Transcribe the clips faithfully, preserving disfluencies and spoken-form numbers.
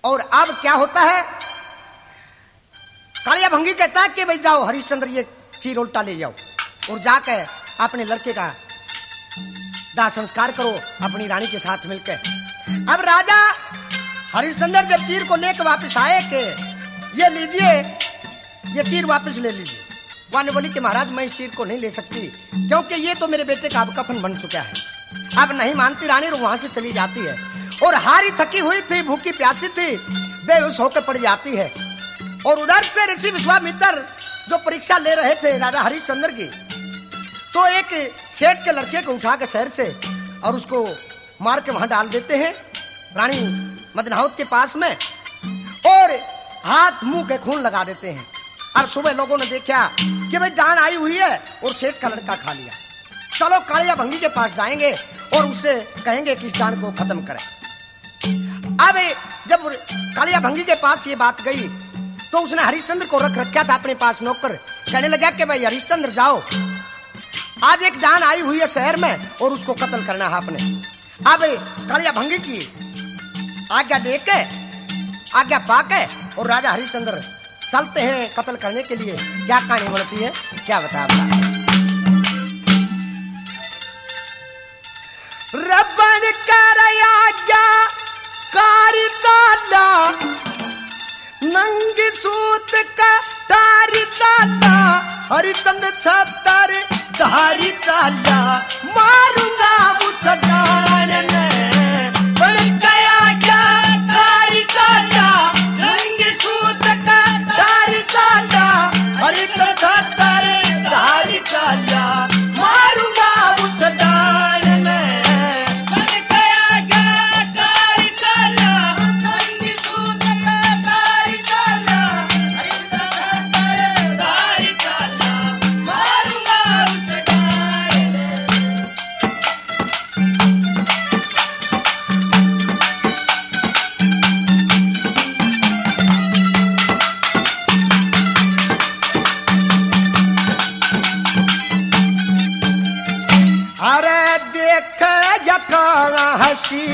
और अब क्या होता है, कालिया भंगी कहता है कि भाई जाओ हरिश्चंद्र ये चीर उल्टा ले जाओ और जाकर अपने लड़के का दाह संस्कार करो अपनी रानी के साथ मिलकर। अब राजा हरिश्चंद्र जब चीर को लेकर वापस आए कि ये लीजिए ये चीर वापस ले लीजिए, वहां ने बोली कि महाराज मैं इस चीर को नहीं ले सकती क्योंकि ये तो मेरे बेटे का अब कफन बन चुका है। अब नहीं मानती रानी और वहां से चली जाती है और हारी थकी हुई थी, भूखी प्यासी थी, बेहोश होकर पड़ जाती है। और उधर से ऋषि विश्वामित्र जो परीक्षा ले रहे थे राजा हरिश्चंद्र की, तो एक सेठ के लड़के को उठा के शहर से और उसको मार के वहां डाल देते हैं रानी मदनावत के पास में और हाथ मुंह के खून लगा देते हैं। अब सुबह लोगों ने देखा कि भाई जान आई हुई है और सेठ का लड़का खा लिया, चलो कालिया भंगी के पास जाएंगे और उससे कहेंगे कि इस जान को खत्म करें। अब जब कालिया भंगी के पास ये बात गई तो उसने हरिश्चंद्र को रख रखा था अपने पास नौकर, कहने लगा कि भाई हरिश्चंद्र जाओ, आज एक जान आई हुई है शहर में और उसको कत्ल करना है आपने। अब कालिया भंगी की आज्ञा देके आज्ञा पाके और राजा हरिश्चंद्र चलते हैं कत्ल करने के लिए। क्या कहानी बनती है, क्या बता आपका। रब्बन कर आज्ञा कारी चाला नंगी सूत का तारी चाला हरिश्चंद्र छतर धारी चाला मारूंगा उस डाल में बन गया क्या तारी चाला नंगी सूत का तारी चाला हरिश्चंद्र छतर धारी चाला मारूंगा उस डाल में बन गया क्या तारी चाला नंगी सूत का तारी चाला हरिश्चंद्र छतर धारी चाला मारूंगा उस डाल में। अरे देख जकाना हसी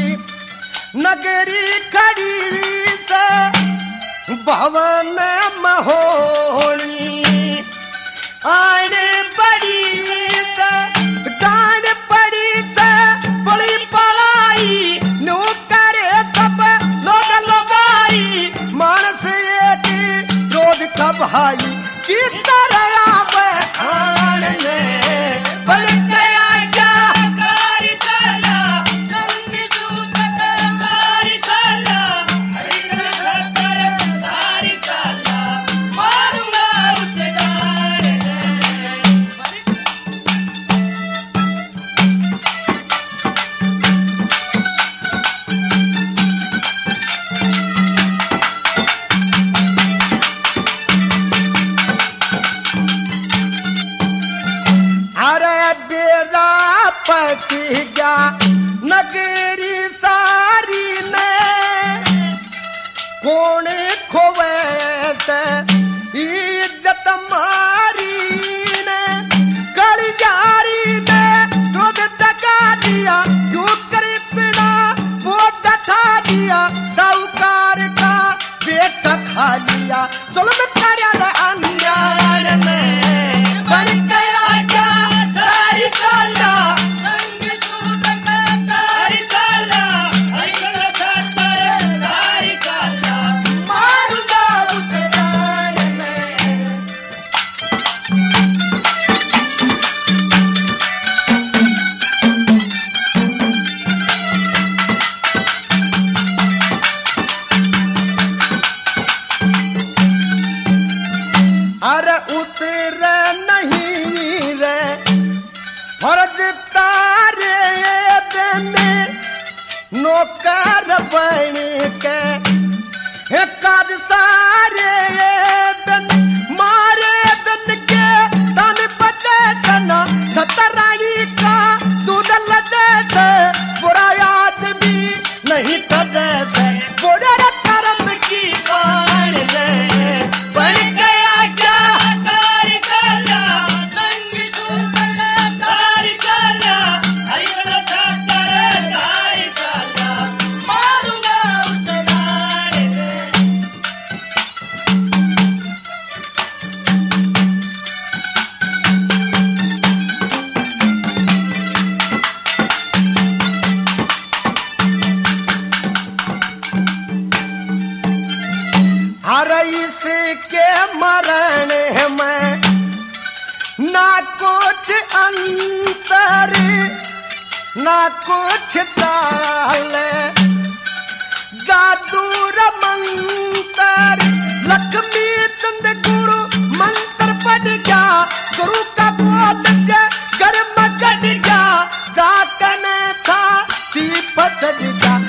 नगरी खड़ी से भवन महोनी आने बड़ी से गान पड़ी से बड़ी पढ़ाई नो करे सब लोग लगाई मानस एक रोज कब भाई की तरह आवे खाने बन गया क्या कारी चाला नंगी सूत का तारी चाला हरिश्चंद्र छतर धारी चाला मारूंगा उस डाल में। अरे बेरा पति गया नगरी सारी ने कौन खोवे से इज्जत मारी ने कड़ी जारी ने क्रोध जगा दिया क्यों करी बिना वो जठा दिया साहूकार का बेटा खा लिया चलो मैं कार्यालय अंजान में बन गया क्या तारी चाला नंगी सूत का तारी चाला हरिश्चंद्र छतर धारी चाला मारूंगा उस डाल में। अरे उतर नहीं रे फर्ज तारे देने नौकर बन के हे काज सारे दिन मारे दिन के तन बचे तना सतरानी का दूध लदे से बुरा आदमी नहीं तदे से बुरे कर्म की बाण ले बन गया क्या तारी चाला नंगी सूत का तारी चाला हरिश्चंद्र छतर धारी चाला मारूंगा अरे इसके मरण में ना कुछ अंतर ना कुछ ताल, जादू मंतर लक्ष्मी चंद गुरु मंत्र पढ़ गया, गुरु का बोध जय घर में कट गया, जाकने छाती पचड़ गया,